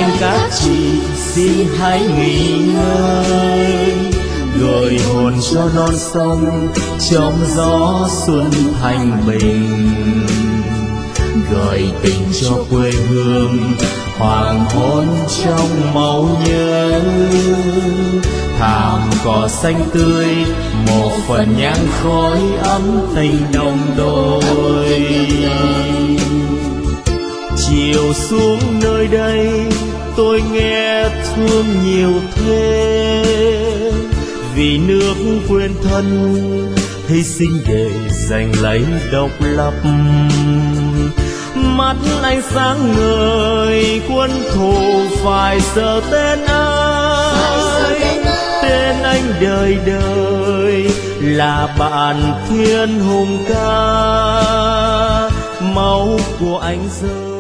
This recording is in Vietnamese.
em các chị xin hãy nghỉ ngơi, gửi hồn cho non sông trong gió xuân thanh bình, gửi tình cho quê hương hoàng hôn trong máu nhớ. Thảm cỏ xanh tươi một phần nhang khói ấm tình đồng đôi. Chiều xuống nơi đây tôi nghe thương nhiều thế, vì nước quên thân hy sinh để giành lấy độc lập. Mắt anh sáng ngời quân thù phải sợ tên ai, tên anh đời đời là bạn thiên hùng ca, máu của anh rơi